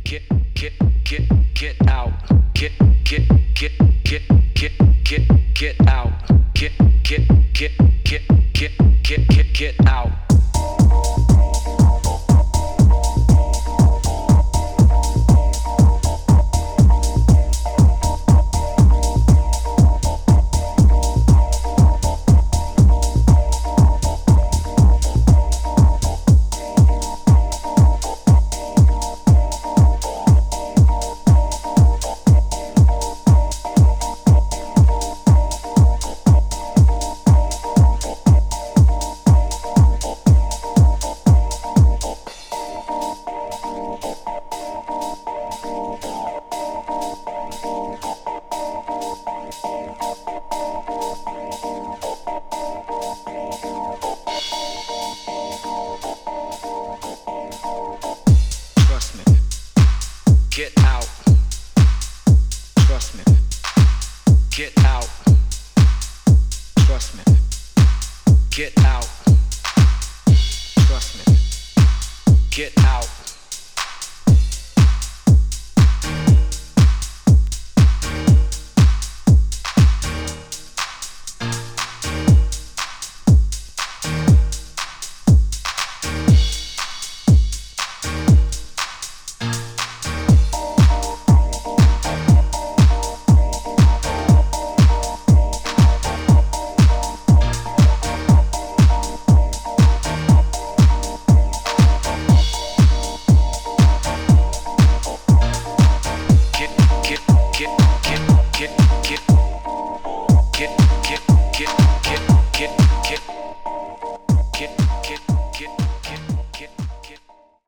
get out, get out, get out. Trust me. Get out. Trust me. Get out. Trust me. Get out. Trust me. Get out.